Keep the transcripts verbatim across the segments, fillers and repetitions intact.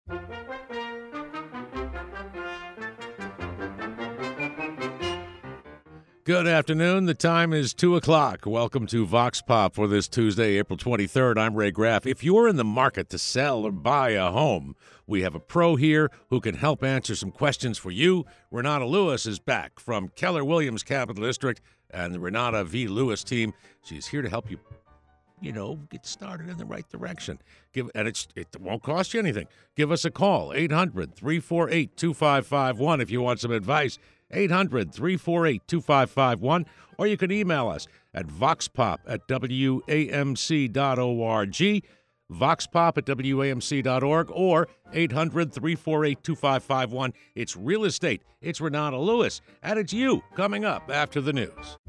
Good afternoon. The time is two o'clock. Welcome to Vox Pop for this Tuesday, April twenty-third. I'm Ray Graff. If you're in the market to sell or buy a home, we have a pro here who can help answer some questions for you. Renata Lewis is back from Keller Williams Capital District and the Renata V. Lewis team. She's here to help you, you know, get started in the right direction. Give and it's, it won't cost you anything. Give us a call, eight hundred, three four eight, two five five one if you want some advice. eight hundred, three four eight, two five five one, or you can email us at voxpop at W A M C dot org, voxpop at W A M C dot org, or eight hundred, three four eight, two five five one. It's real estate. It's Renata Lewis, and it's you coming up after the news.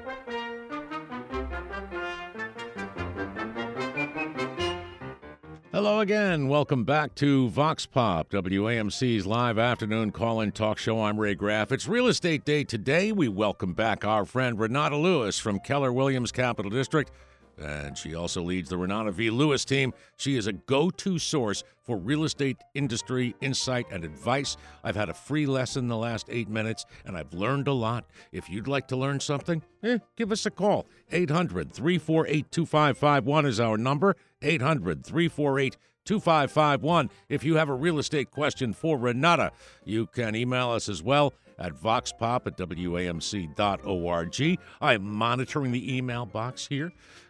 Hello again. Welcome back to Vox Pop, W A M C's live afternoon call-in talk show. I'm Ray Graff. It's Real Estate Day today. We welcome back our friend Renata Lewis from Keller Williams Capital District, and she also leads the Renata V. Lewis team. She is a go-to source for real estate industry insight and advice. I've had a free lesson the last eight minutes, and I've learned a lot. If you'd like to learn something, eh, give us a call. eight hundred, three four eight, two five five one is our number. eight hundred, three four eight, two five five one. If you have a real estate question for Renata, you can email us as well at voxpop at W A M C dot org. I'm monitoring the email box here.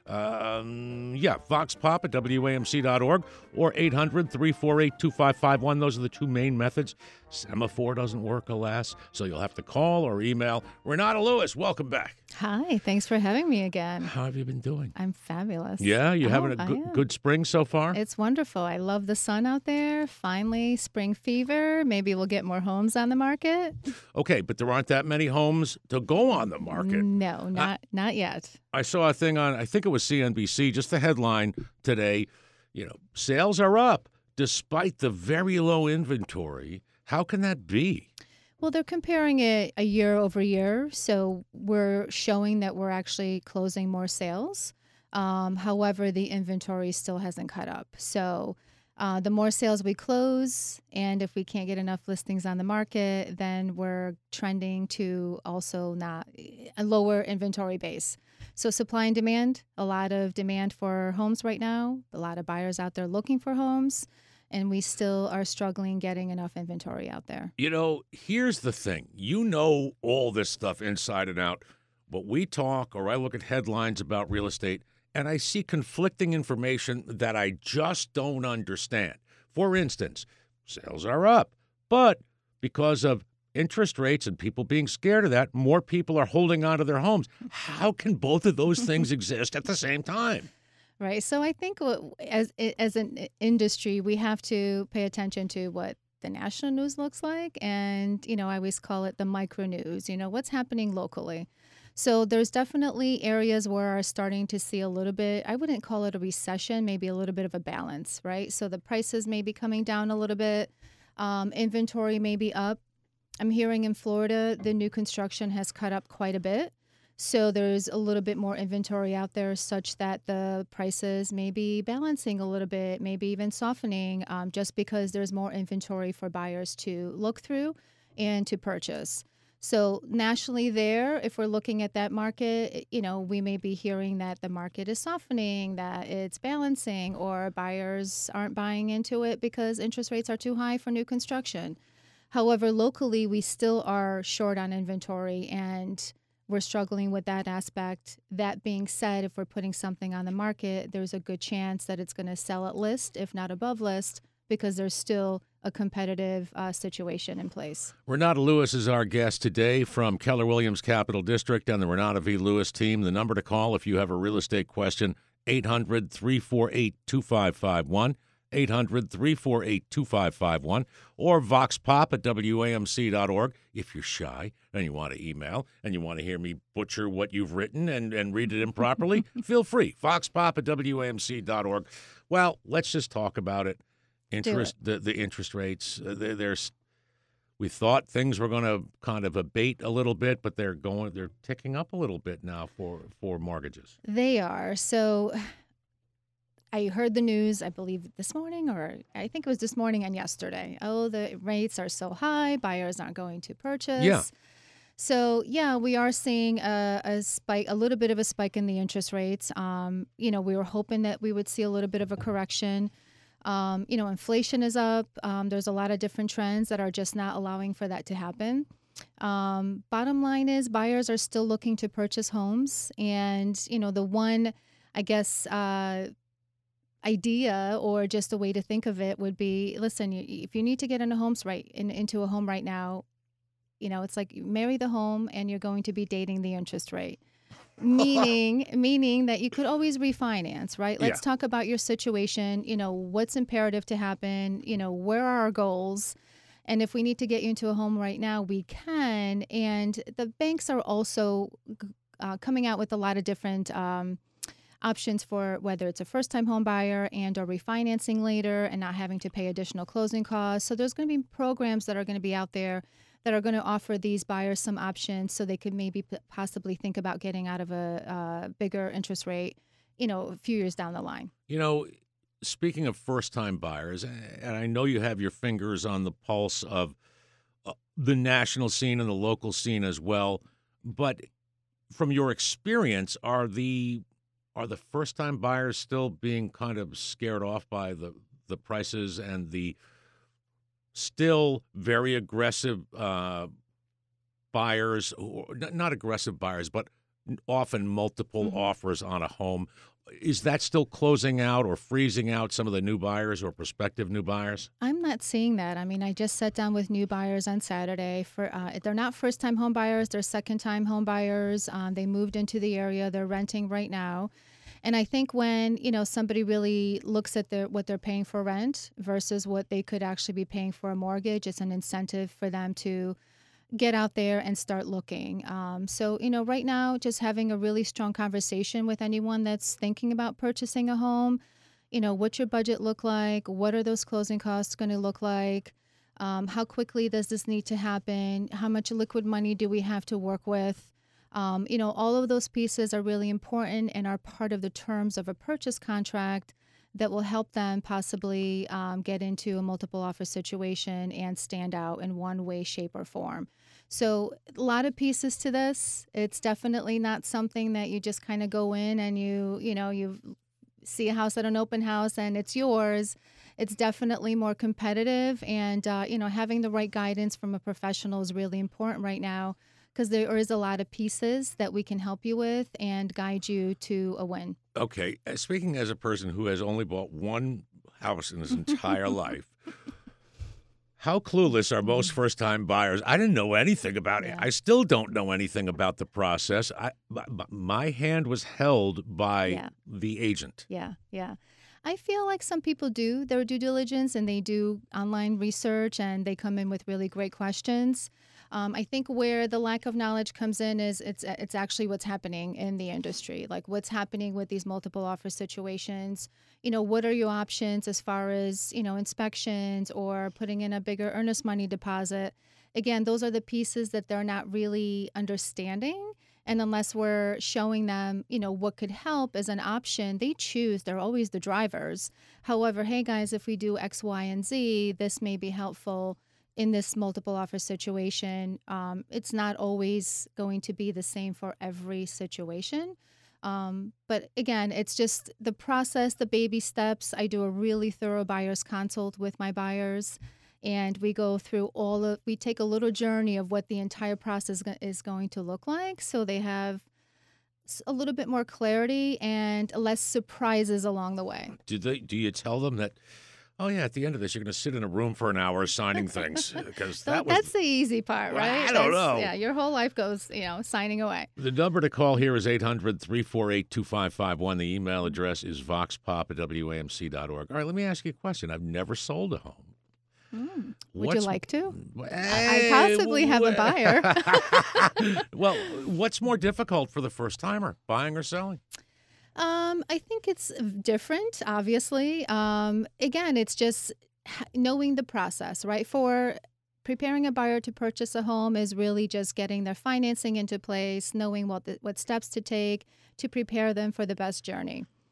Um, yeah, voxpop at W A M C dot org or eight hundred, three four eight, two five five one. Those are the two main methods. Semaphore doesn't work, alas, so you'll have to call or email. Renata Lewis, welcome back. Hi, thanks for having me again. How have you been doing? I'm fabulous. Yeah, you oh, having a good, good spring so far? It's wonderful. I love the sun out there. Finally, spring fever. Maybe we'll get more homes on the market. Okay, but there aren't that many homes to go on the market. No, not I, not yet. I saw a thing on, I think it was C N B C, just the headline today, you know, sales are up despite the very low inventory. How can that be? Well, they're comparing it a year over year, so we're showing that we're actually closing more sales. Um, however, the inventory still hasn't caught up. So uh, the more sales we close, and if we can't get enough listings on the market, then we're trending to also not a lower inventory base. So supply and demand, a lot of demand for homes right now, a lot of buyers out there looking for homes. And we still are struggling getting enough inventory out there. You know, here's the thing. You know all this stuff inside and out, but we talk or I look at headlines about real estate, and I see conflicting information that I just don't understand. For instance, sales are up, but because of interest rates and people being scared of that, more people are holding on to their homes. How can both of those things exist at the same time? Right. So I think as as an industry, we have to pay attention to what the national news looks like. And, you know, I always call it the micro news, you know, what's happening locally. So there's definitely areas where are starting to see a little bit, I wouldn't call it a recession, maybe a little bit of a balance, right? So the prices may be coming down a little bit. Um, inventory may be up. I'm hearing in Florida, the new construction has cut up quite a bit. So there's a little bit more inventory out there such that the prices may be balancing a little bit, maybe even softening um, just because there's more inventory for buyers to look through and to purchase. So nationally there, if we're looking at that market, you know, we may be hearing that the market is softening, that it's balancing, or buyers aren't buying into it because interest rates are too high for new construction. However, locally, we still are short on inventory, and we're struggling with that aspect. That being said, if we're putting something on the market, there's a good chance that it's going to sell at list, if not above list, because there's still a competitive uh, situation in place. Renata Lewis is our guest today from Keller Williams Capital District and the Renata V. Lewis team. The number to call if you have a real estate question, eight hundred, three four eight, two five five one. eight hundred, three four eight, two five five one, or voxpop at W A M C dot org. If you're shy and you want to email and you want to hear me butcher what you've written and, and read it improperly, feel free. voxpop at W A M C dot org. Well, let's just talk about it. Interest, it. The, the interest rates, uh, there's, we thought things were going to kind of abate a little bit, but they're going, they're ticking up a little bit now for, for mortgages. They are. So I heard the news, I believe this morning, or I think it was this morning and yesterday. Oh, the rates are so high, buyers aren't going to purchase. Yeah. So yeah, we are seeing a, a spike, a little bit of a spike in the interest rates. Um, you know, we were hoping that we would see a little bit of a correction. Um, you know, inflation is up. Um, there's a lot of different trends that are just not allowing for that to happen. Um, bottom line is buyers are still looking to purchase homes. And, you know, the one, I guess, uh, idea or just a way to think of it would be, listen, you, if you need to get into homes right in, into a home right now, you know, it's like you marry the home and you're going to be dating the interest rate. Meaning, meaning that you could always refinance, right? Let's Yeah. talk about your situation. You know, what's imperative to happen? You know, where are our goals? And if we need to get you into a home right now, we can. And the banks are also uh, coming out with a lot of different um, options for whether it's a first-time home buyer and or refinancing later and not having to pay additional closing costs. So there's going to be programs that are going to be out there that are going to offer these buyers some options so they could maybe p- possibly think about getting out of a uh, bigger interest rate, you know, a few years down the line. You know, speaking of first-time buyers, and I know you have your fingers on the pulse of uh, the national scene and the local scene as well, but from your experience, are the are the first-time buyers still being kind of scared off by the the prices and the still very aggressive uh, buyers, or n- not aggressive buyers, but often multiple hmm offers on a home? Is that still closing out or freezing out some of the new buyers or prospective new buyers? I'm not seeing that. I mean, I just sat down with new buyers on Saturday. For uh, they're not first-time home buyers; they're second-time home buyers. Um, they moved into the area; they're renting right now. And I think when, you know, somebody really looks at their what they're paying for rent versus what they could actually be paying for a mortgage, it's an incentive for them to get out there and start looking. Um, so, you know, right now, just having a really strong conversation with anyone that's thinking about purchasing a home. You know, what's your budget look like? What are those closing costs going to look like? Um, how quickly does this need to happen? How much liquid money do we have to work with? Um, you know, all of those pieces are really important and are part of the terms of a purchase contract that will help them possibly um, get into a multiple offer situation and stand out in one way, shape, or form. So, a lot of pieces to this. It's definitely not something that you just kind of go in and you, you know, you see a house at an open house and it's yours. It's definitely more competitive, and uh, you know, having the right guidance from a professional is really important right now because there is a lot of pieces that we can help you with and guide you to a win. Okay, uh, speaking as a person who has only bought one house in his entire life, how clueless are most Mhm. first-time buyers? I didn't know anything about it. Yeah, I still don't know anything about the process. I, m- m- my hand was held by yeah, the agent. yeah, yeah. I feel like some people do their due diligence and they do online research and they come in with really great questions. Um, I think where the lack of knowledge comes in is it's it's actually what's happening in the industry, like what's happening with these multiple offer situations. You know, what are your options as far as, you know, inspections or putting in a bigger earnest money deposit? Again, those are the pieces that they're not really understanding. And unless we're showing them, you know, what could help as an option, they choose. They're always the drivers. However, hey guys, if we do X, Y, and Z, this may be helpful in this multiple offer situation. Um, it's not always going to be the same for every situation. Um, but again, it's just the process, the baby steps. I do a really thorough buyer's consult with my buyers, and we go through all of, we take a little journey of what the entire process go- is going to look like. So they have s- a little bit more clarity and less surprises along the way. Do they? Do you tell them that? Oh yeah, at the end of this, you're going to sit in a room for an hour signing things because So that was. that's the easy part, Well, right? I don't That's, know. yeah, your whole life goes, you know, signing away. The number to call here is eight hundred, three four eight, two five five one. The email address is voxpop at W A M C dot org. All right, let me ask you a question. I've never sold a home. Mm. Would you What's like to? I, I Hey, possibly have a buyer. well, what's more difficult for the first timer, buying or selling? Um, I think it's different, obviously. Um, again, it's just h- knowing the process, right? For preparing a buyer to purchase a home is really just getting their financing into place, knowing what the, what steps to take to prepare them for the best journey.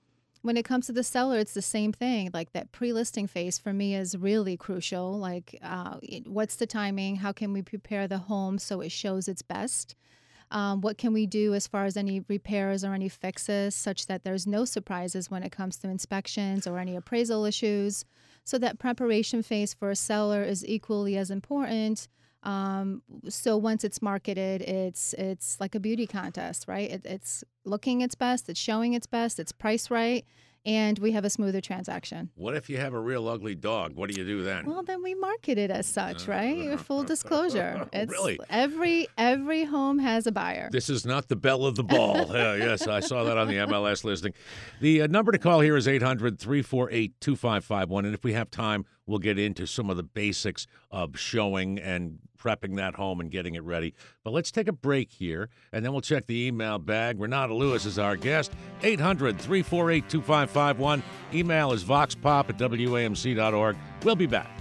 When it comes to the seller, it's the same thing. Like that pre-listing phase for me is really crucial. Like, uh, it- what's the timing? How can we prepare the home so it shows its best? Um, what can we do as far as any repairs or any fixes such that there's no surprises when it comes to inspections or any appraisal issues? So that preparation phase for a seller is equally as important. Um, so once it's marketed, it's it's like a beauty contest, right? It, it's looking its best, it's showing its best, it's priced right, and we have a smoother transaction. What if you have a real ugly dog? What do you do then? Well, then we market it as such, right? Full disclosure. It's Really? every every home has a buyer. This is not the belle of the ball. Uh, yes, I saw that on the M L S listing. The uh, number to call here is eight hundred, three four eight, two five five one. And if we have time, we'll get into some of the basics of showing and prepping that home and getting it ready. But let's take a break here, and then we'll check the email bag. Renata Lewis is our guest. eight hundred, three four eight, two five five one. Email is voxpop at W A M C dot org. We'll be back.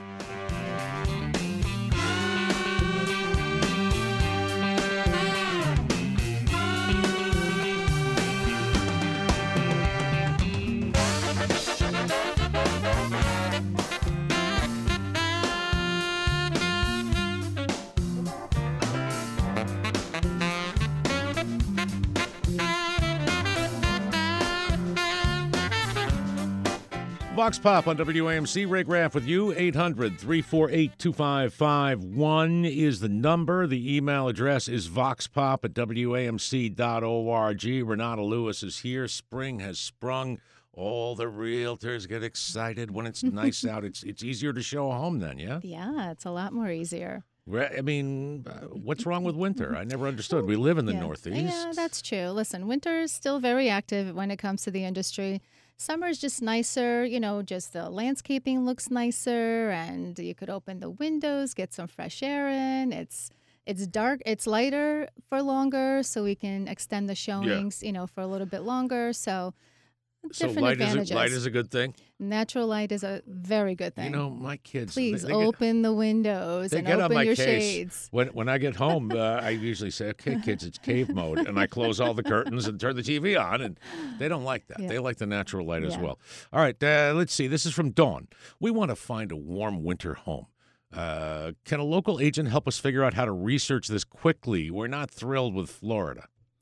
Vox Pop on W A M C. Ray Graff with you. eight hundred, three four eight, two five five one is the number. The email address is voxpop at W A M C dot org. Renata Lewis is here. Spring has sprung. All the realtors get excited when it's nice out. It's it's easier to show a home then, yeah? Yeah, it's a lot more easier. I mean, uh, what's wrong with winter? I never understood. We live in the yeah. Northeast. Yeah, that's true. Listen, winter is still very active when it comes to the industry. Summer is just nicer, you know, just the landscaping looks nicer and you could open the windows, get some fresh air in. It's it's dark, it's lighter for longer, so we can extend the showings, yeah. you know, for a little bit longer. So So different light advantages. is, a, light is a good thing? Natural light is a very good thing. You know, my kids... Please they, they open get, the windows they and get open on my your case. shades. When when I get home, uh, I usually say, okay, kids, it's cave mode. And I close all the curtains and turn the T V on. And they don't like that. Yeah. They like the natural light yeah. as well. All right, uh, let's see. This is from Dawn. We want to find a warm winter home. Uh, can a local agent help us figure out how to research this quickly? We're not thrilled with Florida.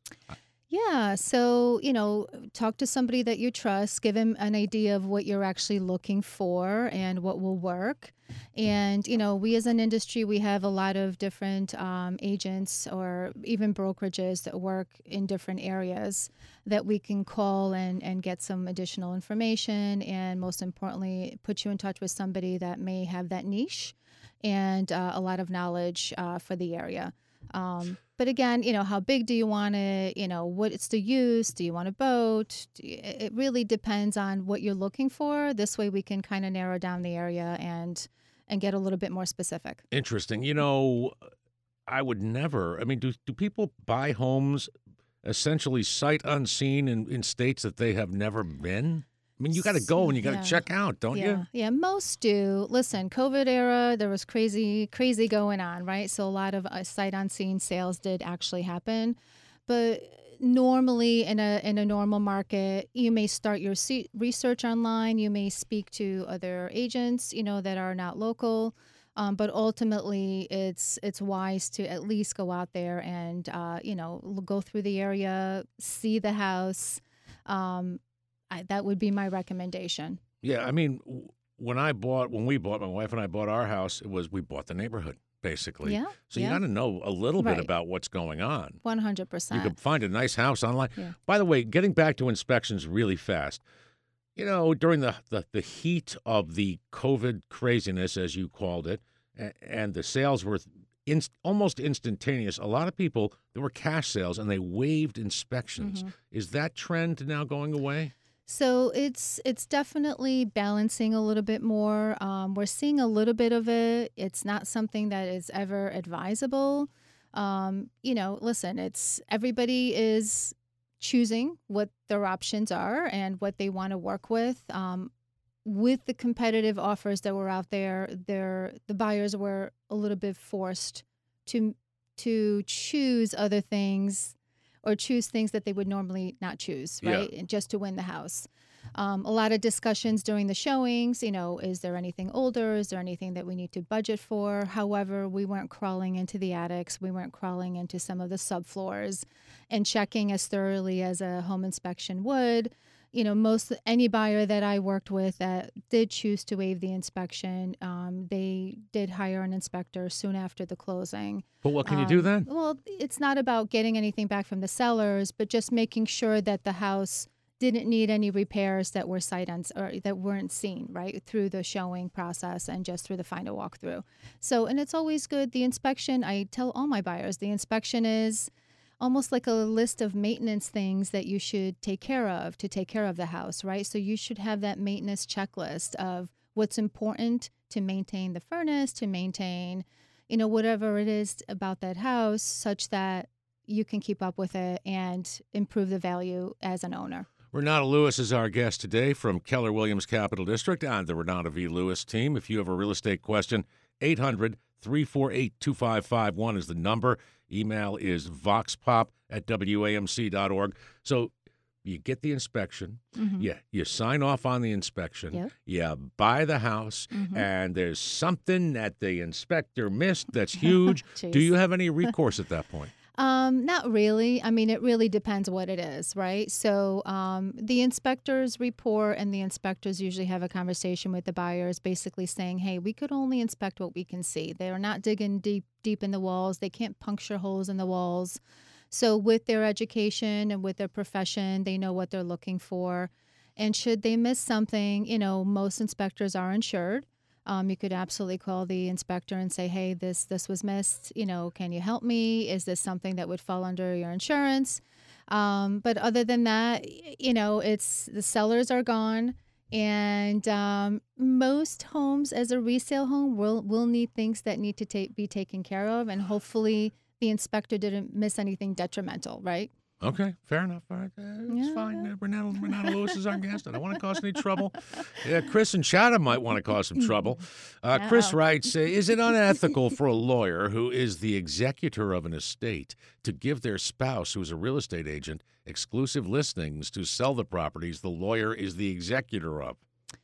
Yeah. So, you know, talk to somebody that you trust, give him an idea of what you're actually looking for and what will work. And, you know, we as an industry, we have a lot of different um, agents or even brokerages that work in different areas that we can call and, and get some additional information. And most importantly, put you in touch with somebody that may have that niche and uh, a lot of knowledge uh, for the area. Um, but again, you know, how big do you want it? You know, what it's the use? Do you want a boat? Do you, it really depends on what you're looking for. This way we can kind of narrow down the area and and get a little bit more specific. Interesting. You know, I would never, I mean, do, do people buy homes essentially sight unseen in, in states that they have never been? I mean, you got to go and you got to Yeah. check out, don't yeah. you? Yeah, most do. Listen, COVID era, there was crazy, crazy going on, right? So a lot of uh, sight unseen sales did actually happen. But normally in a in a normal market, you may start your se- research online. You may speak to other agents, you know, that are not local. Um, but ultimately, it's it's wise to at least go out there and uh, you know l- go through the area, see the house. Um, I, that would be my recommendation. Yeah, I mean, w- when I bought, when we bought, my wife and I bought our house, it was, we bought the neighborhood, basically. Yeah, So you yeah. got to know a little bit Right. about what's going on. One hundred You percent. could find a nice house online. Yeah. By the way, getting back to inspections really fast, you know, during the, the, the heat of the COVID craziness, as you called it, a- and the sales were inst- almost instantaneous, a lot of people, there were cash sales and they waived inspections. Mhm. Is that trend now going away? So it's it's definitely balancing a little bit more. Um, we're seeing a little bit of it. It's not something that is ever advisable. Um, you know, listen, it's everybody is choosing what their options are and what they want to work with. Um, with the competitive offers that were out there, there the buyers were a little bit forced to to choose other things or choose things that they would normally not choose, Yeah. right? And just to win the house. Um, a lot of discussions during the showings, you know, is there anything older? Is there anything that we need to budget for? However, we weren't crawling into the attics. We weren't crawling into some of the subfloors and checking as thoroughly as a home inspection would. You know, most any buyer that I worked with that did choose to waive the inspection, um, they did hire an inspector soon after the closing. But what can you do Um, then? well, it's not about getting anything back from the sellers, but just making sure that the house didn't need any repairs that were sight uns or that weren't seen right through the showing process and just through the final walkthrough. So, and it's always good. The inspection, I tell all my buyers, the inspection is almost like a list of maintenance things that you should take care of to take care of the house, right? So you should have that maintenance checklist of what's important to maintain the furnace, to maintain, you know, whatever it is about that house, such that you can keep up with it and improve the value as an owner. Renata Lewis is our guest today from Keller Williams Capital District and the Renata V. Lewis team. If you have a real estate question, eight hundred, three four eight, two five five one is the number. Email is voxpop at W A M C dot org. So you get the inspection, Mm-hmm. you, you sign off on the inspection, Yep. you buy the house, Mhm. and there's something that the inspector missed that's huge. Do Jeez. you have any recourse at that point? Um, not really. I mean, it really depends what it is, right? So um, the inspectors report and the inspectors usually have a conversation with the buyers basically saying, hey, we could only inspect what we can see. They are not digging deep, deep in the walls. They can't puncture holes in the walls. So with their education and with their profession, they know what they're looking for. And should they miss something, you know, most inspectors are insured. Um, you could absolutely call the inspector and say, hey, this this was missed. You know, can you help me? Is this something that would fall under your insurance? Um, but other than that, y- you know, it's the sellers are gone. And um, most homes as a resale home will, will need things that need to ta- be taken care of. And hopefully the inspector didn't miss anything detrimental, right? Okay, fair enough. All right, uh, it's Yeah. fine. Uh, Renata, Renata Lewis is our guest. I don't want to cause any trouble. Yeah, Chris and Chatham might want to cause some trouble. Uh, Chris No. writes, uh, is it unethical for a lawyer who is the executor of an estate to give their spouse, who is a real estate agent, exclusive listings to sell the properties the lawyer is the executor of?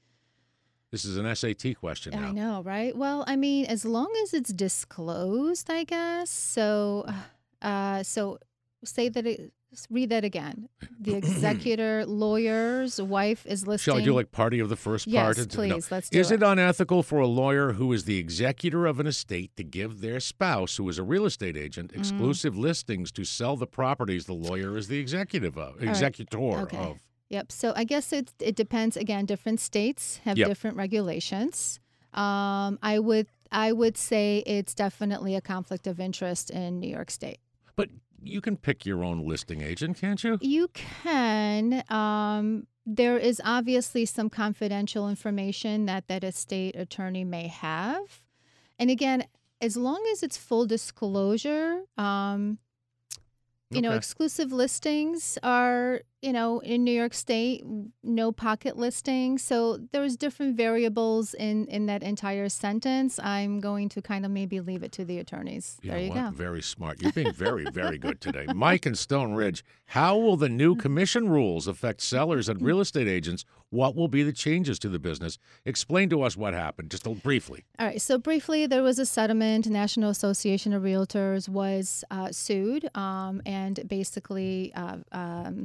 This is an S A T question now. I know, right? Well, I mean, as long as it's disclosed, I guess. So, uh, so say that it, read that again. The executor, lawyer's wife is listing. Shall I do like party of the first Yes, part? No. please. Let's do Is it. it unethical for a lawyer who is the executor of an estate to give their spouse, who is a real estate agent, Mm. exclusive listings to sell the properties the lawyer is the executive of, right. executor Okay. of? Yep. So I guess it it depends. Again, different states have Yep. different regulations. Um, I would I would say it's definitely a conflict of interest in New York State. But you can pick your own listing agent, can't you? You can. Um, there is obviously some confidential information that that estate attorney may have, and again, as long as it's full disclosure, um, you know, Okay. exclusive listings are, you know, in New York State, no pocket listings. So there's different variables in, in that entire sentence. I'm going to kind of maybe leave it to the attorneys. You there know you what? go. Very smart. You're being very, very good today. Mike in Stone Ridge, how will the new commission rules affect sellers and real estate agents? What will be the changes to the business? Explain to us what happened, just a- briefly. All right. So briefly, there was a settlement. National Association of Realtors was uh, sued, um, and basically, uh, um,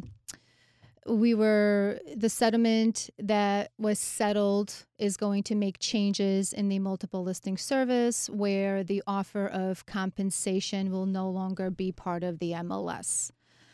we were the settlement that was settled is going to make changes in the multiple listing service, where the offer of compensation will no longer be part of the M L S.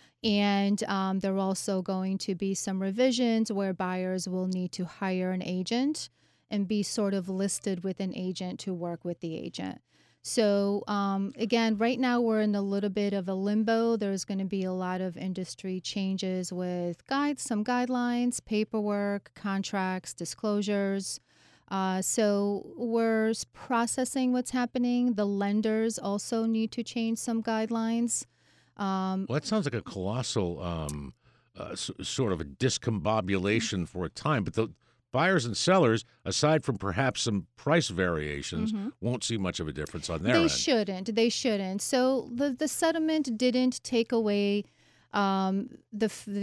And um, there are also going to be some revisions where buyers will need to hire an agent and be sort of listed with an agent to work with the agent. So um, again, right now we're in a little bit of a limbo. There's going to be a lot of industry changes with guides, some guidelines, paperwork, contracts, disclosures. Uh, so we're s- processing what's happening. The lenders also need to change some guidelines. Um, Well, that sounds like a colossal um, uh, s- sort of a discombobulation for a time. But the buyers and sellers, aside from perhaps some price variations, Mhm. won't see much of a difference on their They end. shouldn't. They shouldn't. So the the settlement didn't take away um, the f- the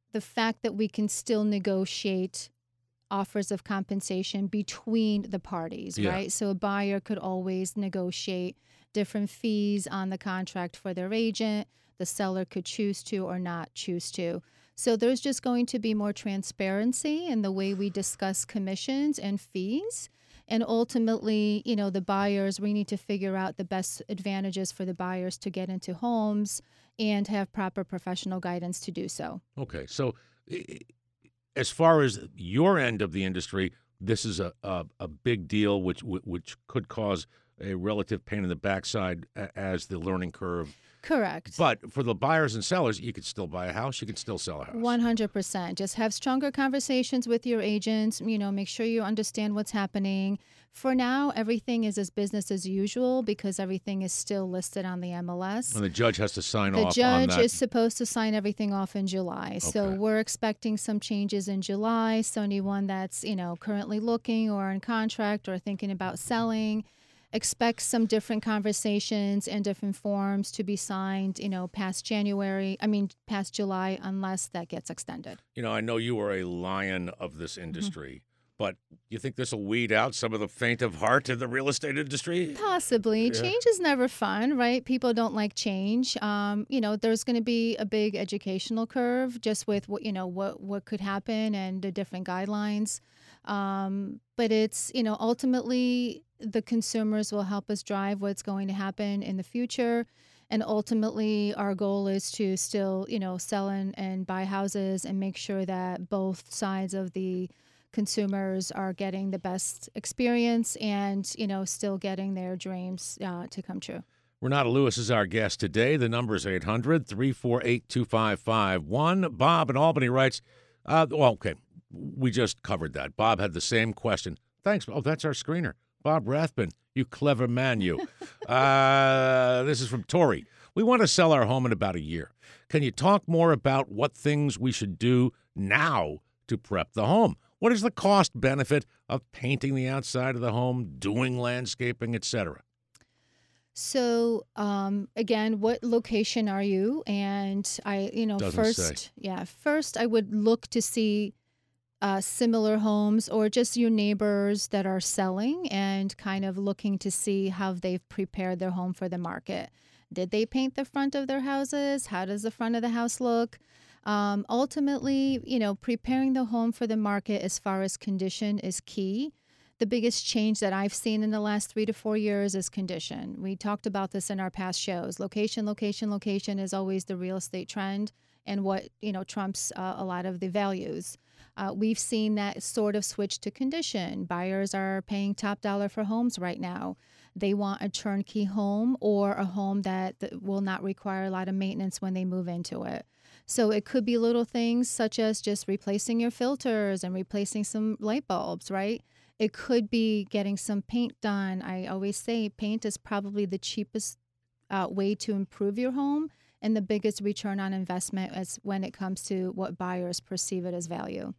the fact that we can still negotiate offers of compensation between the parties, Yeah. right? So a buyer could always negotiate different fees on the contract for their agent. The seller could choose to or not choose to. So there's just going to be more transparency in the way we discuss commissions and fees. And ultimately, you know, the buyers, we need to figure out the best advantages for the buyers to get into homes and have proper professional guidance to do so. Okay. So, i- i- as far as your end of the industry, this is a, a, a big deal, which which could cause a relative pain in the backside a- as the learning curve. Correct. But for the buyers and sellers, you could still buy a house. You could still sell a house. one hundred percent. Just have stronger conversations with your agents. You know, make sure you understand what's happening. For now, everything is as business as usual because everything is still listed on the M L S. And the judge has to sign The off on judge that. is supposed to sign everything off in July. So Okay. we're expecting some changes in July. So anyone that's, you know, currently looking or in contract or thinking about selling, expect some different conversations and different forms to be signed, you know, past January, I mean, past July, unless that gets extended. You know, I know you are a lion of this industry, but you think this will weed out some of the faint of heart in the real estate industry? Possibly. Yeah. Change is never fun, right? People don't like change. Um, you know, there's going to be a big educational curve just with what, you know, what, what could happen and the different guidelines. Um, but it's, you know, ultimately the consumers will help us drive what's going to happen in the future. And ultimately, our goal is to still, you know, sell and, and buy houses and make sure that both sides of the consumers are getting the best experience and, you know, still getting their dreams uh, to come true. Renata Lewis is our guest today. The number is eight hundred, three four eight, two five five one. Bob in Albany writes, uh, well, okay, we just covered that. Bob had the same question. Thanks. Oh, that's our screener. Bob Rathbun, you clever man, you. uh, this is from Tori. We want to sell our home in about a year. Can you talk more about what things we should do now to prep the home? What is the cost benefit of painting the outside of the home, doing landscaping, et cetera? So, um, again, what location are you? And I, you know, Doesn't first, say. yeah, first I would look to see uh, similar homes or just your neighbors that are selling and kind of looking to see how they've prepared their home for the market. Did they paint the front of their houses? How does the front of the house look? Um, ultimately, you know, preparing the home for the market as far as condition is key. The biggest change that I've seen in the last three to four years is condition. We talked about this in our past shows. Location, location, location is always the real estate trend and what, you know, trumps uh, a lot of the values. Uh, we've seen that sort of switch to condition. Buyers are paying top dollar for homes right now. They want a turnkey home or a home that, that will not require a lot of maintenance when they move into it. So it could be little things such as just replacing your filters and replacing some light bulbs, right? It could be getting some paint done. I always say paint is probably the cheapest uh, way to improve your home and the biggest return on investment as when it comes to what buyers perceive it as value.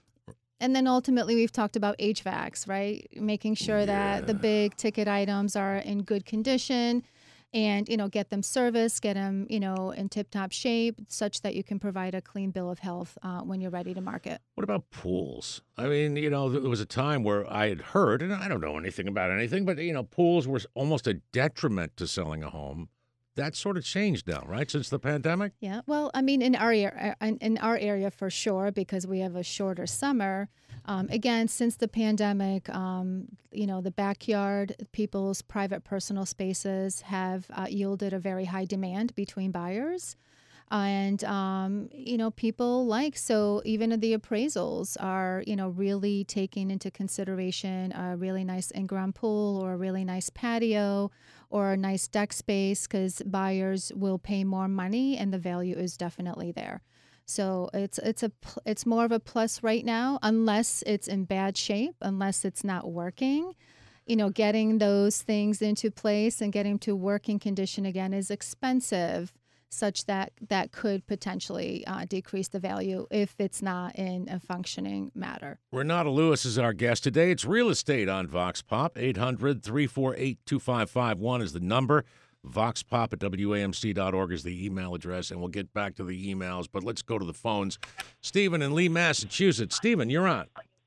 And then ultimately, we've talked about H V A Cs, right? Making sure Yeah. that the big ticket items are in good condition and, you know, get them serviced, get them, you know, in tip-top shape such that you can provide a clean bill of health uh, when you're ready to market. What about pools? I mean, you know, there was a time where I had heard, and I don't know anything about anything, but, you know, pools were almost a detriment to selling a home. That sort of changed now, right, since the pandemic? Yeah, well, I mean, in our area, in in our area for sure, because we have a shorter summer. Um, again, since the pandemic, um, you know, the backyard, people's private personal spaces have uh, yielded a very high demand between buyers. And, um, you know, people like, so even the appraisals are, you know, really taking into consideration a really nice in-ground pool or a really nice patio or a nice deck space because buyers will pay more money and the value is definitely there. So it's it's a pl- it's more of a plus right now, unless it's in bad shape, unless it's not working. You know, getting those things into place and getting to working condition again is expensive, such that that could potentially uh, decrease the value if it's not in a functioning matter. Renata Lewis is our guest today. It's real estate on Vox Pop. eight hundred, three four eight, two five five one is the number. voxpop at W A M C dot org is the email address, and we'll get back to the emails. But let's go to the phones. Stephen in Lee, Massachusetts. Stephen, you're on.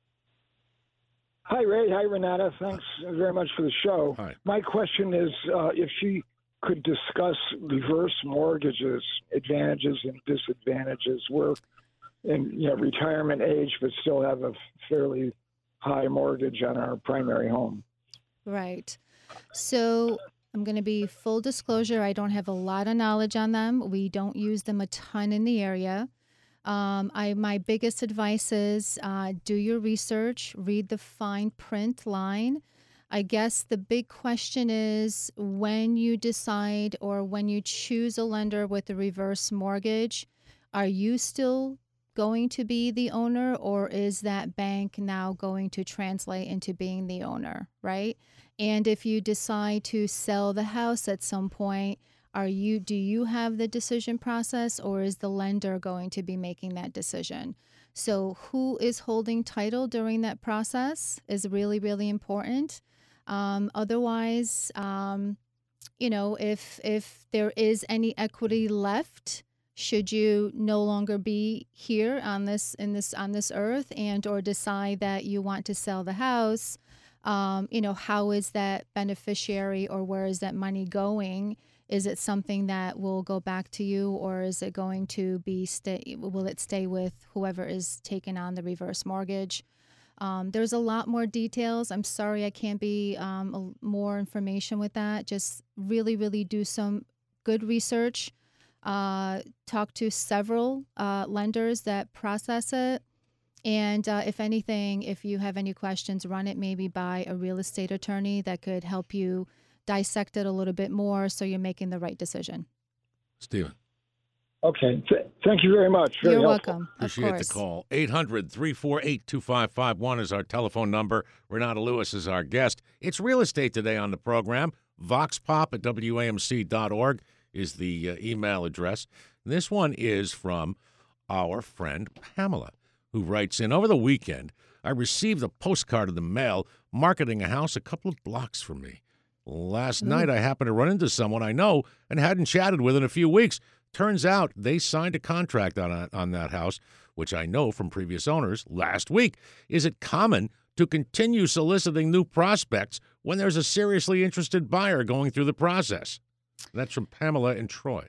Hi, Ray. Hi, Renata. Thanks very much for the show. Hi. My question is uh, if she could discuss reverse mortgages, advantages and disadvantages. We're in you know, retirement age, but still have a fairly high mortgage on our primary home. Right. So I'm going to be full disclosure. I don't have a lot of knowledge on them. We don't use them a ton in the area. Um, I my biggest advice is uh, do your research, read the fine print line. I guess the big question is when you decide or when you choose a lender with a reverse mortgage, are you still going to be the owner, or is that bank now going to translate into being the owner, right? And if you decide to sell the house at some point, are you do you have the decision process, or is the lender going to be making that decision? So who is holding title during that process is really, really important. Um, otherwise, um, you know, if if there is any equity left, should you no longer be here on this in this on this earth, and or decide that you want to sell the house, um, you know, how is that beneficiary, or where is that money going? Is it something that will go back to you, or is it going to be stay? Will it stay with whoever is taking on the reverse mortgage? Um, there's a lot more details. I'm sorry I can't be um, a, more information with that. Just really, really do some good research. Uh, talk to several uh, lenders that process it. And uh, if anything, if you have any questions, run it maybe by a real estate attorney that could help you dissect it a little bit more so you're making the right decision. Stephen. Okay. Th- thank you very much. Very You're helpful. welcome. Appreciate of course. the call. eight hundred, three four eight, two five five one is our telephone number. Renata Lewis is our guest. It's real estate today on the program. voxpop at W A M C dot org is the uh, email address. This one is from our friend Pamela, who writes in, over the weekend, I received a postcard in the mail marketing a house a couple of blocks from me. Last Ooh. night, I happened to run into someone I know and hadn't chatted with in a few weeks. Turns out they signed a contract on, on that house, which I know from previous owners, last week. Is it common to continue soliciting new prospects when there's a seriously interested buyer going through the process? That's from Pamela in Troy.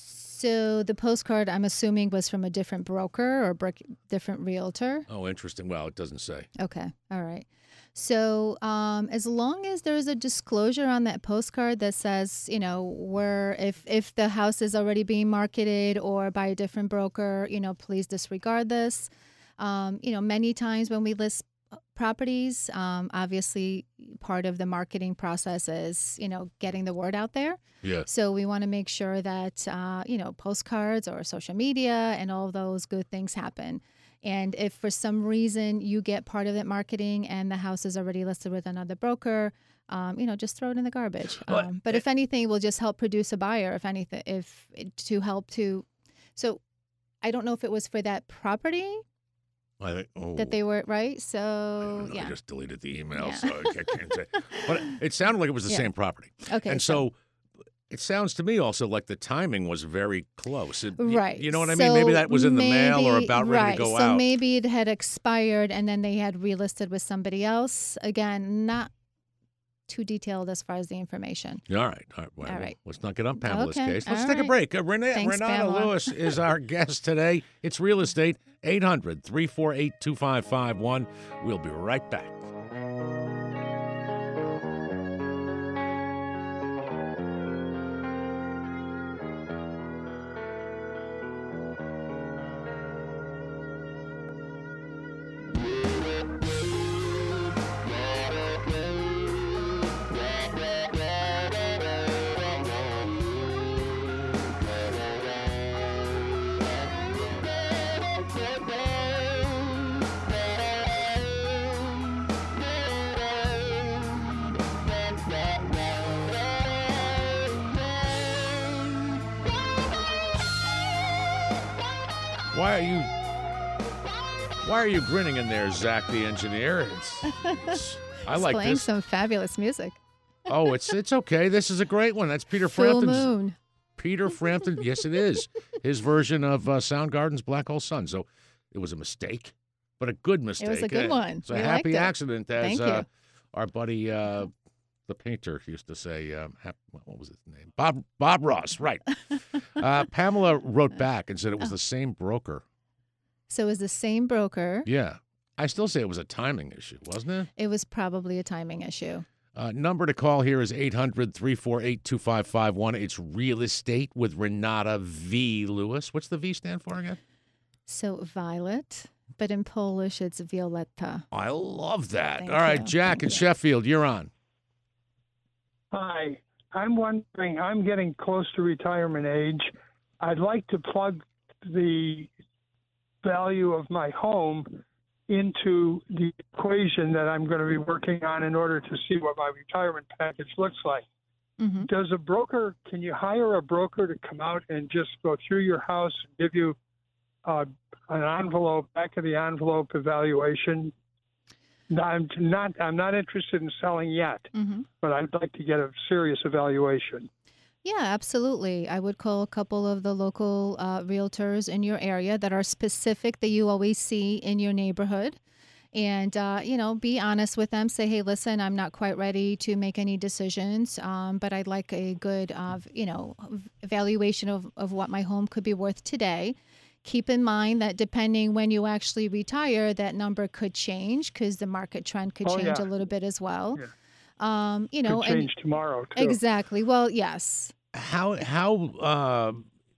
So the postcard, I'm assuming, was from a different broker or brick, different realtor. Oh, interesting. Well, it doesn't say. Okay. All right. So um, as long as there's a disclosure on that postcard that says, you know, where if, if the house is already being marketed or by a different broker, you know, please disregard this. Um, you know, many times when we list properties, um, obviously part of the marketing process is, you know, getting the word out there. Yeah. So we want to make sure that, uh, you know, postcards or social media and all of those good things happen. And if for some reason you get part of that marketing and the house is already listed with another broker, um, you know, just throw it in the garbage. But, Um, but if anything, it will just help produce a buyer, if anything, if to help to. So I don't know if it was for that property I think, oh, that they were, right? I So, don't know. I yeah. just deleted the email, Yeah. so I can't say. But it sounded like it was the Yeah. same property. Okay. And so it sounds to me also like the timing was very close. It- y- Right. You know what I mean? Maybe So that was in the mail or maybe- about ready right. to go so out. maybe it had expired and then they had relisted with somebody else. Again, not too detailed as far as the information. All right. All right. Well, All right. let's not get on Pamela's Okay, case. Let's all take a right. break. Uh, Rena- Thanks, Renata Pamela. Lewis is our guest today. It's real estate, eight hundred, three four eight, two five five one. We'll be right back. Why are you Why are you grinning in there, Zach the engineer? It's, it's I It's like playing this. some fabulous music. Oh, it's it's okay. This is a great one. That's Peter Full Frampton's. moon. Peter Frampton. Yes, it is. His version of uh, Soundgarden's Black Hole Sun. So it was a mistake, but a good mistake. It was a good Uh, one. It's a We happy liked it. accident, as Thank you. uh, our buddy, uh, the painter, used to say. Um, hap- what was his name? Bob Bob Ross. Right. uh, Pamela wrote back and said it was Oh. the same broker. So it was the same broker. Yeah. I still say it was a timing issue, wasn't it? It was probably a timing issue. Uh, number to call here is eight hundred, three four eight, two five five one. It's Real Estate with Renata V. Lewis. What's the V stand for again? So violet, but in Polish it's violetta. I love that. Thank All right, you. Jack Thank in you. Sheffield, you're on. Hi, I'm wondering, I'm getting close to retirement age. I'd like to plug the value of my home into the equation that I'm going to be working on in order to see what my retirement package looks like. Mm-hmm. Does a broker, can you hire a broker to come out and just go through your house and give you uh, an envelope, back of the envelope evaluation? No, I'm not, I'm not interested in selling yet, Mm-hmm. but I'd like to get a serious evaluation. Yeah, absolutely. I would call a couple of the local uh, realtors in your area that are specific that you always see in your neighborhood. And, uh, you know, be honest with them. Say, hey, listen, I'm not quite ready to make any decisions, um, but I'd like a good, uh, you know, evaluation of, of what my home could be worth today. Keep in mind that depending when you actually retire, that number could change because the market trend could Oh, change yeah. a little bit as well. Yeah. Um, you know, Could change tomorrow, too. and exactly. Well, yes. How how uh,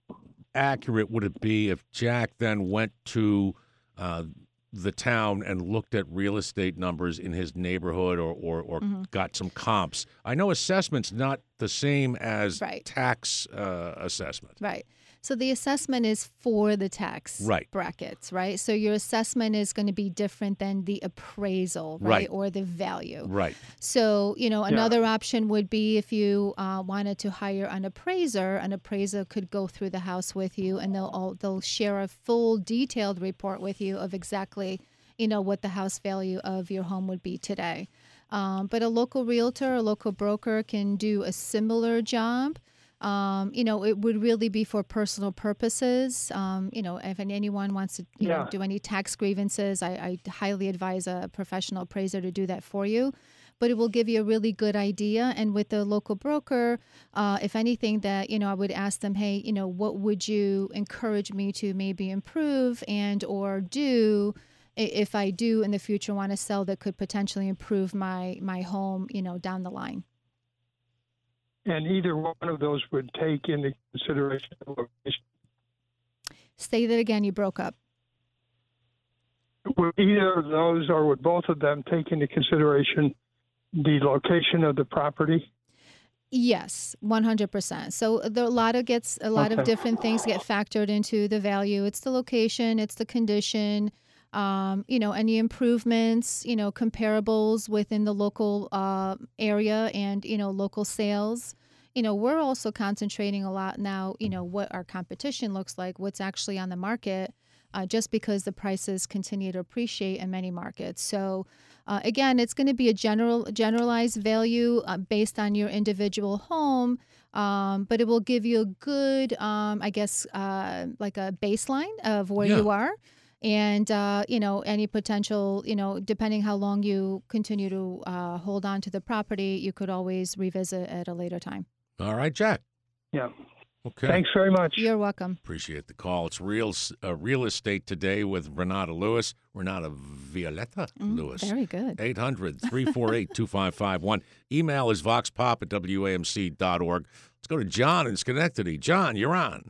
accurate would it be if Jack then went to uh, the town and looked at real estate numbers in his neighborhood or or, or Mhm. got some comps? I know assessment's not the same as Right. tax uh, assessment. Right. So the assessment is for the tax Right. brackets, right? So your assessment is going to be different than the appraisal, right? Right. Or the value. Right. So, you know, Yeah. another option would be if you uh, wanted to hire an appraiser, an appraiser could go through the house with you and they'll all, they'll share a full detailed report with you of exactly, you know, what the house value of your home would be today. Um, but a local realtor, a local broker can do a similar job. Um, you know, it would really be for personal purposes. Um, you know, if anyone wants to, you know, Yeah. do any tax grievances, I, I highly advise a professional appraiser to do that for you. But it will give you a really good idea. And with the local broker, uh, if anything, that you know, I would ask them, hey, you know, what would you encourage me to maybe improve and or do i- if I do in the future want to sell that could potentially improve my my home, you know, down the line. And either one of those would take into consideration the location. Say that again. You broke up. Would either of those or would both of them take into consideration the location of the property? Yes, one hundred percent. So there a lot of gets a lot of Okay. different things get factored into the value. It's the location, it's the condition, um, you know, any improvements, you know, comparables within the local uh, area and, you know, local sales. You know, we're also concentrating a lot now, you know, what our competition looks like, what's actually on the market, uh, just because the prices continue to appreciate in many markets. So uh, again, it's going to be a general generalized value uh, based on your individual home, um, but it will give you a good, um, I guess, uh, like a baseline of where Yeah. you are. And, uh, you know, any potential, you know, depending how long you continue to uh, hold on to the property, you could always revisit at a later time. All right, Jack. Yeah. Okay. Thanks very much. You're welcome. Appreciate the call. It's real uh, real estate today with Renata Lewis. Renata Violetta Mm, Lewis. Very good. eight hundred, three four eight, two five five one. Email is voxpop at W A M C dot org. Let's go to John in Schenectady. John, you're on.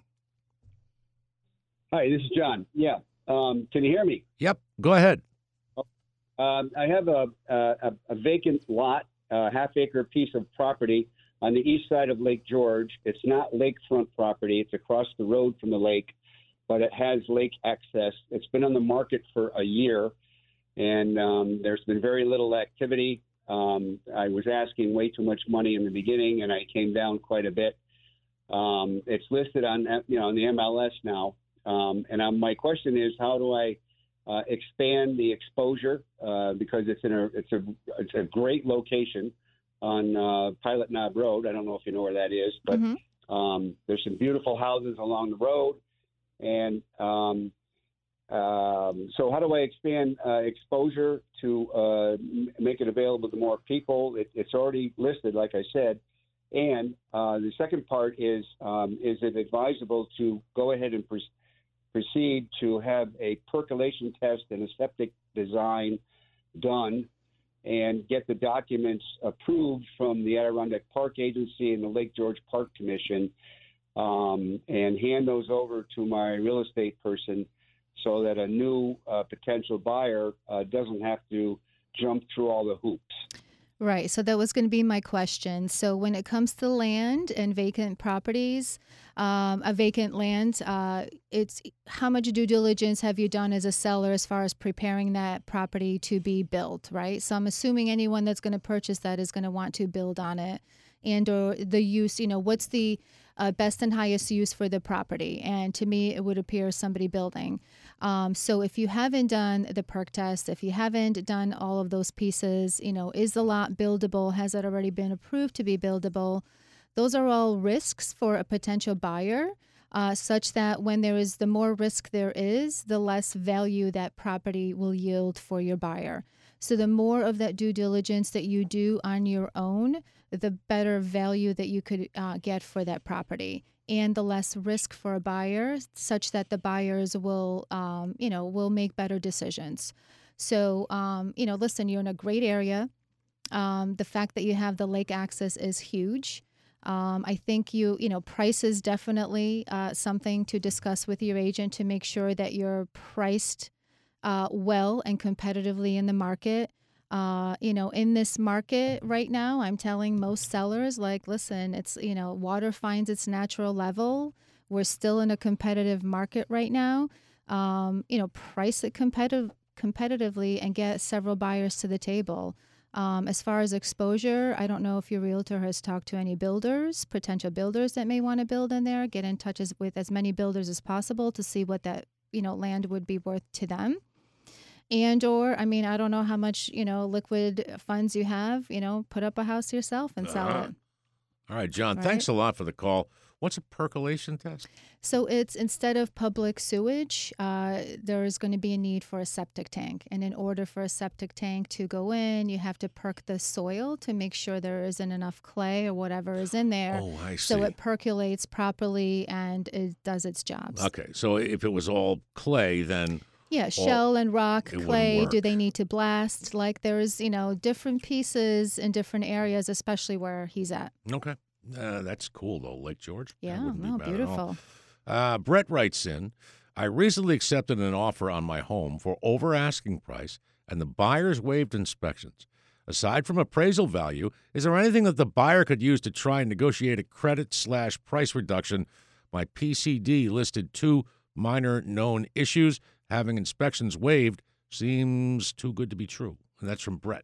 Hi, this is John. Yeah. Um, can you hear me? Yep, go ahead. Um, I have a, a, a vacant lot, a half acre piece of property on the east side of Lake George. It's not lakefront property. It's across the road from the lake, but it has lake access. It's been on the market for a year, and um, there's been very little activity. Um, I was asking way too much money in the beginning, and I came down quite a bit. Um, it's listed on, you know, on the M L S now. Um, and um, my question is, how do I uh, expand the exposure? Uh, because it's in a it's a it's a great location. on uh, Pilot Knob Road. I don't know if you know where that is, but Mm-hmm. um, there's some beautiful houses along the road. And um, um, so how do I expand uh, exposure to uh, m- make it available to more people? It, it's already listed, like I said. And uh, the second part is, um, is it advisable to go ahead and pre- proceed to have a percolation test and a septic design done and get the documents approved from the Adirondack Park Agency and the Lake George Park Commission, um, and hand those over to my real estate person so that a new uh, potential buyer uh, doesn't have to jump through all the hoops. Right. So that was going to be my question. So when it comes to land and vacant properties, um, a vacant land, uh, it's how much due diligence have you done as a seller as far as preparing that property to be built, right? So I'm assuming anyone that's going to purchase that is going to want to build on it, and or the use, you know, what's the uh, best and highest use for the property? And to me, it would appear somebody building. Um, so if you haven't done the perk test, if you haven't done all of those pieces, you know, is the lot buildable? Has it already been approved to be buildable? Those are all risks for a potential buyer, uh, such that when there is, the more risk there is, the less value that property will yield for your buyer. So the more of that due diligence that you do on your own, the better value that you could uh, get for that property, and the less risk for a buyer, such that the buyers will, um, you know, will make better decisions. So, um, you know, listen, you're in a great area. Um, the fact that you have the lake access is huge. Um, I think you, you know, price is definitely uh, something to discuss with your agent to make sure that you're priced uh, well and competitively in the market. Uh, you know, in this market right now, I'm telling most sellers, like, listen, it's, you know, water finds its natural level. We're still in a competitive market right now. Um, you know, price it competitive, competitively and get several buyers to the table. Um, as far as exposure, I don't know if your realtor has talked to any builders, potential builders that may want to build in there. Get in touch as, with as many builders as possible to see what that, you know, land would be worth to them. And or, I mean, I don't know how much, you know, liquid funds you have, you know, put up a house yourself and sell Uh-huh. it. All right, John, Right. thanks a lot for the call. What's a percolation test? So it's, instead of public sewage, uh, there is going to be a need for a septic tank. And in order for a septic tank to go in, you have to perk the soil to make sure there isn't enough clay or whatever is in there. Oh, I see. So it percolates properly and it does its jobs. Okay, so if it was all clay, then Yeah, shell and rock, it wouldn't clay. Do work. they need to blast? Like, there's, you know, different pieces in different areas, especially where he's at. okay. Uh, that's cool, though, Lake George. That Yeah, wouldn't be no, bad at all. beautiful. Uh, Brett writes in, I recently accepted an offer on my home for over asking price, and the buyers waived inspections. Aside from appraisal value, is there anything that the buyer could use to try and negotiate a credit slash price reduction? My P C D listed two minor known issues. Having inspections waived seems too good to be true. And that's from Brett.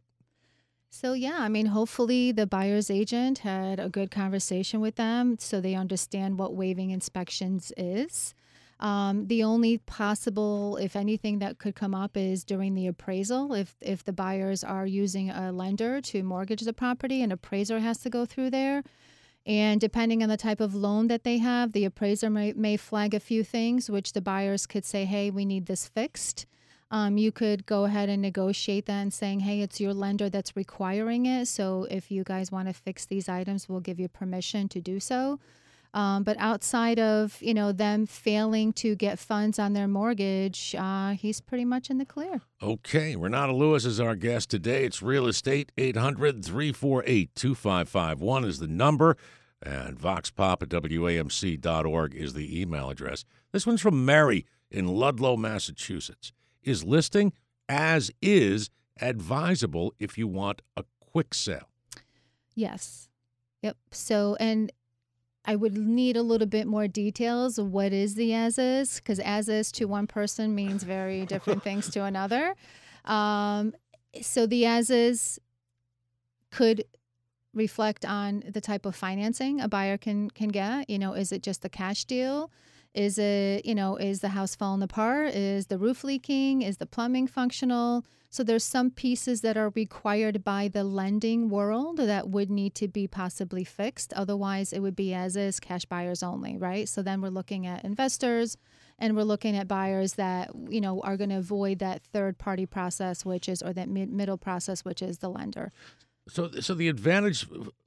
So, yeah, I mean, hopefully the buyer's agent had a good conversation with them so they understand what waiving inspections is. Um, the only possible, if anything, that could come up is during the appraisal. If if the buyers are using a lender to mortgage the property, an appraiser has to go through there. And depending on the type of loan that they have, the appraiser may, may flag a few things, which the buyers could say, hey, we need this fixed. Um, you could go ahead and negotiate that and saying, hey, it's your lender that's requiring it. So if you guys want to fix these items, we'll give you permission to do so. Um, but outside of, you know, them failing to get funds on their mortgage, uh, he's pretty much in the clear. Okay, Renata Lewis is our guest today. It's Real Estate. Eight hundred, three four eight, two five five one is the number, and voxpop at W A M C dot org is the email address. This one's from Mary in Ludlow, Massachusetts. Is listing as is advisable if you want a quick sale? Yes. Yep. So, and I would need a little bit more details of what is the as is, because as is to one person means very different things to another. Um, so the as is could reflect on the type of financing a buyer can can get. You know, is it just a cash deal? Is it, you know, is the house falling apart? Is the roof leaking? Is the plumbing functional? So there's some pieces that are required by the lending world that would need to be possibly fixed. Otherwise, it would be as is, cash buyers only, right? So then we're looking at investors, and we're looking at buyers that, you know, are going to avoid that third party process, which is, or that mid- middle process, which is the lender. So, so the advantage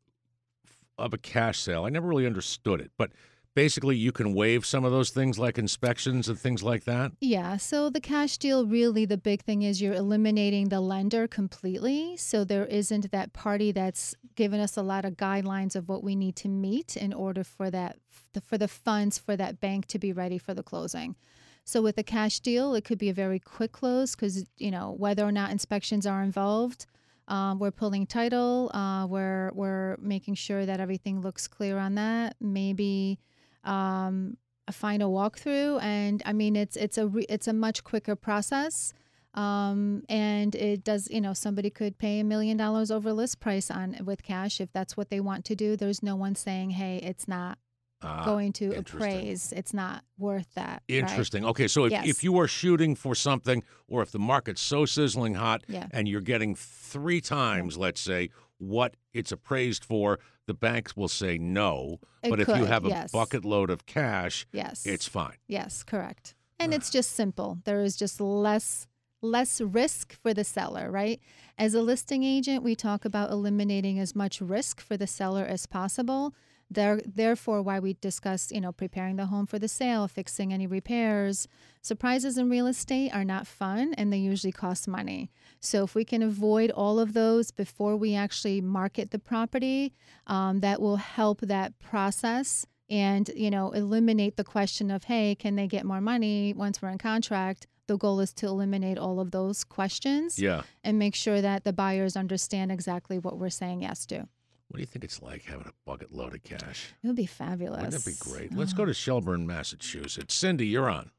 of a cash sale, I never really understood it, but basically you can waive some of those things like inspections and things like that? Yeah, so the cash deal, really the big thing is you're eliminating the lender completely. So there isn't that party that's given us a lot of guidelines of what we need to meet in order for that, for the funds for that bank to be ready for the closing. So with a cash deal, it could be a very quick close because, you know, whether or not inspections are involved, um, we're pulling title, uh, we're, we're making sure that everything looks clear on that. Maybe um, a final walkthrough, and I mean it's it's a re, it's a much quicker process, um, and it does, you know, somebody could pay a million dollars over list price on with cash if that's what they want to do. There's no one saying, hey, it's not Ah, going to interesting. appraise, it's not worth that. Interesting. Right? Okay, so if, Yes. if you are shooting for something, or if the market's so sizzling hot Yeah. and you're getting three times, let's say, what it's appraised for, the banks will say no. It but if you could, have a yes. bucket load of cash, Yes, it's fine. yes, correct. And it's just simple. There is just less less risk for the seller, right? As a listing agent, we talk about eliminating as much risk for the seller as possible. There, therefore, why we discuss, you know, preparing the home for the sale, fixing any repairs. Surprises in real estate are not fun, and they usually cost money. So if we can avoid all of those before we actually market the property, um, that will help that process and, you know, eliminate the question of, hey, can they get more money once we're in contract? The goal is to eliminate all of those questions Yeah. and make sure that the buyers understand exactly what we're saying yes to. What do you think it's like having a bucket load of cash? It would be fabulous. Wouldn't it be great? Let's go to Shelburne, Massachusetts. Cindy, you're on.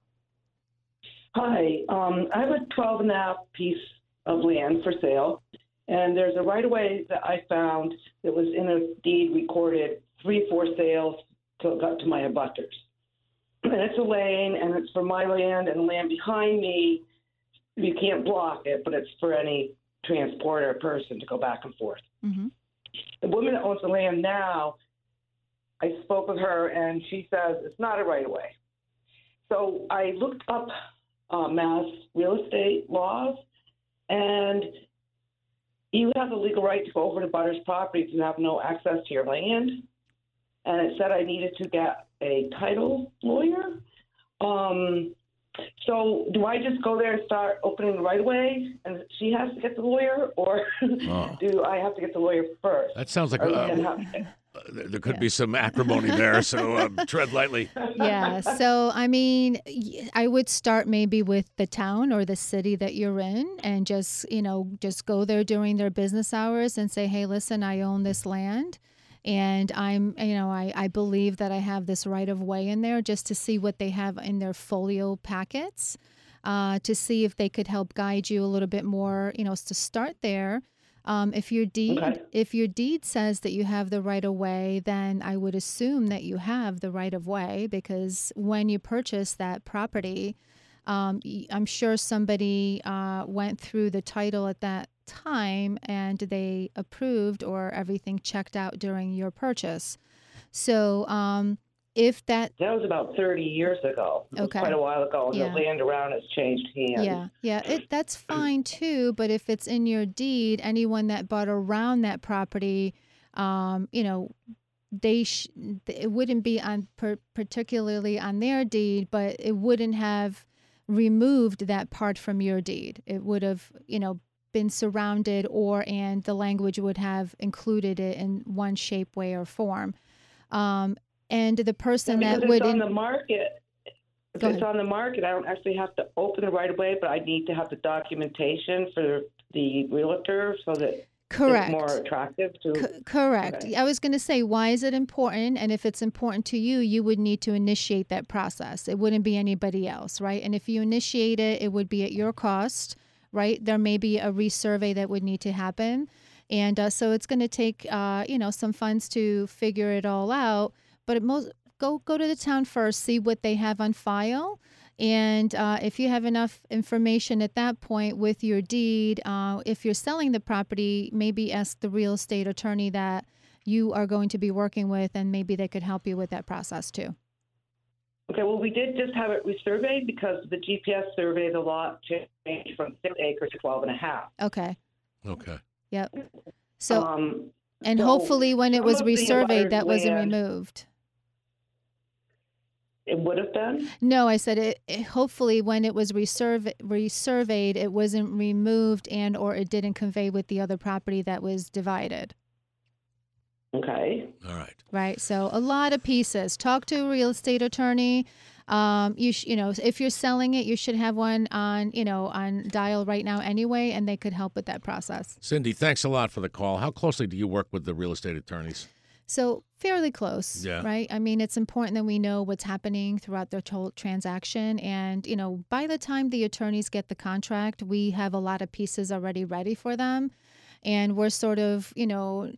Hi, um, I have a twelve and a half piece of land for sale, and there's a right-of-way that I found that was in a deed recorded three for sales till it got to my abutters. And it's a lane, and it's for my land and the land behind me. You can't block it, but it's for any transporter person to go back and forth. Mm-hmm. The woman that owns the land now, I spoke with her, and she says it's not a right-of-way. So I looked up uh, Mass real estate laws, and you have the legal right to go over to butter's properties and have no access to your land. And it said I needed to get a title lawyer. Um, so do I just go there and start opening the right-of-way, and she has to get the lawyer, or Oh. do I have to get the lawyer first? That sounds like Or uh, we can have- uh, there could Yeah. be some acrimony there, so um, tread lightly. Yeah. So, I mean, y- I would start maybe with the town or the city that you're in and just, you know, just go there during their business hours and say, hey, listen, I own this land. And I'm, you know, I, I believe that I have this right of way in there, just to see what they have in their folio packets, uh, to see if they could help guide you a little bit more, you know, to start there. Um, if your deed, Okay. if your deed says that you have the right of way, then I would assume that you have the right of way, because when you purchase that property, um, y- I'm sure somebody uh, went through the title at that time and they approved, or everything checked out during your purchase. So um, if that, That was about thirty years ago. It was Okay. quite a while ago, and Yeah. the land around has changed hands. yeah, yeah, it, that's fine too. But if it's in your deed, anyone that bought around that property, um, you know, they sh- it wouldn't be on per- particularly on their deed, but it wouldn't have removed that part from your deed. It would have, you know, been surrounded, or and the language would have included it in one shape, way, or form. Um, and the person Yeah, that because would it's on in- the market. If Go it's ahead. on the market, I don't actually have to open the right of way, but I need to have the documentation for the realtor so that correct. it's more attractive to. C- correct. Okay. I was going to say, why is it important? And if it's important to you, you would need to initiate that process. It wouldn't be anybody else, right? And if you initiate it, it would be at your cost, right? There may be a resurvey that would need to happen. And uh, so it's going to take, uh, you know, some funds to figure it all out. But it most go go to the town first, see what they have on file. And uh, if you have enough information at that point with your deed, uh, if you're selling the property, maybe ask the real estate attorney that you are going to be working with, and maybe they could help you with that process too. Okay, well, we did just have it resurveyed because the G P S survey, the lot changed from six acres to twelve and a half. Okay. Okay. Yep. So, Um, and so hopefully when it some was of the resurveyed, that abutters' wasn't land- removed. It would have been? No, I said it, it hopefully when it was resurvey, resurveyed, it wasn't removed and or it didn't convey with the other property that was divided. Okay. All right. Right. So a lot of pieces. Talk to a real estate attorney. Um, you sh- you know, if you're selling it, you should have one on, you know, on dial right now anyway, and they could help with that process. Cindy, thanks a lot for the call. How closely do you work with the real estate attorneys? So fairly close, Yeah. right? I mean, it's important that we know what's happening throughout the whole transaction. And, you know, by the time the attorneys get the contract, we have a lot of pieces already ready for them. And we're sort of, you know,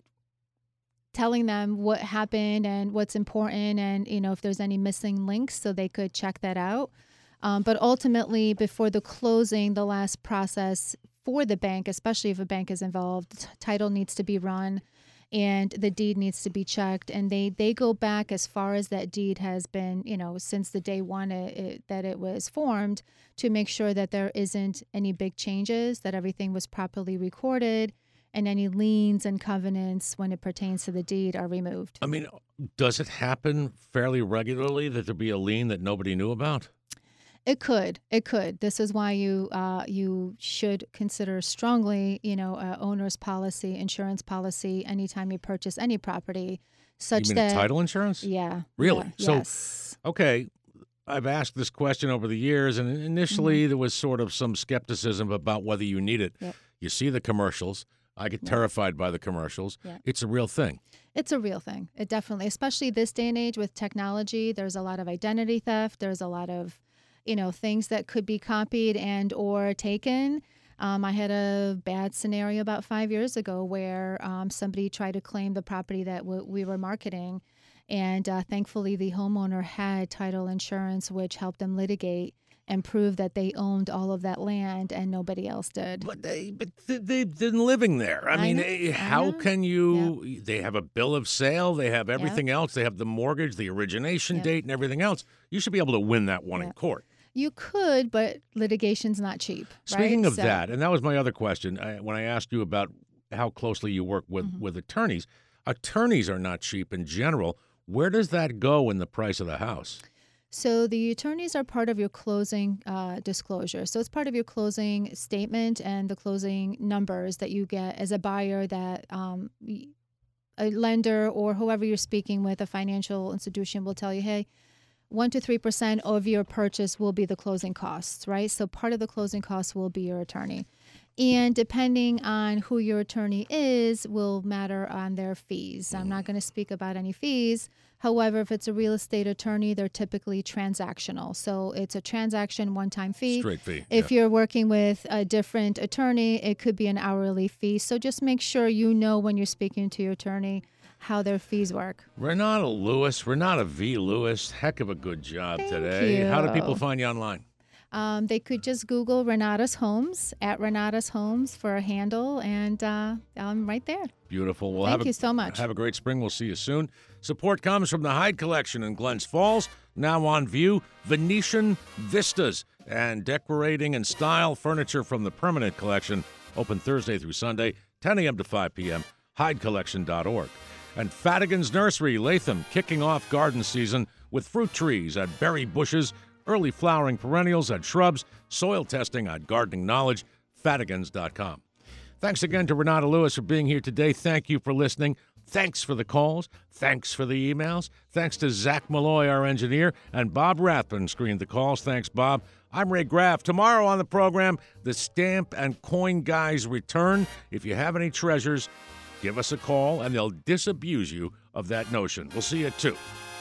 telling them what happened and what's important and, you know, if there's any missing links so they could check that out. Um, but ultimately, before the closing, the last process for the bank, especially if a bank is involved, t- title needs to be run and the deed needs to be checked. And they, they go back as far as that deed has been, you know, since the day one it, it, that it was formed to make sure that there isn't any big changes, that everything was properly recorded, and any liens and covenants when it pertains to the deed are removed. I mean, does it happen fairly regularly that there be a lien that nobody knew about? It could. It could. This is why you uh, you should consider strongly, you know, uh, owner's policy, insurance policy, anytime you purchase any property, such You mean that title insurance? Yeah. Really? Yeah, So- yes. Okay. I've asked this question over the years, and initially Mm-hmm. there was sort of some skepticism about whether you need it. Yep. You see the commercials. I get Yeah. terrified by the commercials. Yeah. It's a real thing. It's a real thing. It definitely, especially this day and age with technology, there's a lot of identity theft. There's a lot of, you know, things that could be copied and or taken. Um, I had a bad scenario about five years ago where um, somebody tried to claim the property that w- we were marketing. And uh, thankfully, the homeowner had title insurance, which helped them litigate and prove that they owned all of that land and nobody else did. But they, but th- they've been living there. I, I mean, know, eh, I how know. can you? They have a bill of sale. They have everything else. They have the mortgage, the origination Yep. date, and everything else. You should be able to win that one in Yep. court. You could, but litigation's not cheap. Speaking right? of So- that, and that was my other question, I, when I asked you about how closely you work with, Mm-hmm. with attorneys, attorneys are not cheap in general. Where does that go in the price of the house? So the attorneys are part of your closing uh, disclosure. So it's part of your closing statement and the closing numbers that you get as a buyer that um, y- a lender or whoever you're speaking with, a financial institution will tell you, hey, one to three percent of your purchase will be the closing costs, right? So part of the closing costs will be your attorney. And depending on who your attorney is will matter on their fees. I'm not going to speak about any fees. However, if it's a real estate attorney, they're typically transactional. So it's a transaction one-time fee. Straight fee. If yeah. you're working with a different attorney, it could be an hourly fee. So just make sure you know when you're speaking to your attorney how their fees work. Renata Lewis, Renata V. Lewis, heck of a good job Thank today. How do people you. find you online? Um, they could just Google Renata's Homes, at Renata's Homes for a handle, and uh, I'm right there. Beautiful. Well, Thank have a, you so much. Have a great spring. We'll see you soon. Support comes from the Hyde Collection in Glens Falls. Now on view, Venetian Vistas and decorating and style furniture from the Permanent Collection. Open Thursday through Sunday, ten a.m. to five p.m. hyde collection dot org. And Fadigan's Nursery, Latham, kicking off garden season with fruit trees at berry bushes, early flowering perennials and shrubs, soil testing on gardening knowledge, fadigans dot com. Thanks again to Renata Lewis for being here today. Thank you for listening. Thanks for the calls. Thanks for the emails. Thanks to Zach Malloy, our engineer, and Bob Rathman screened the calls. Thanks, Bob. I'm Ray Graff. Tomorrow on the program, the Stamp and Coin Guys return. If you have any treasures, give us a call, and they'll disabuse you of that notion. We'll see you at two.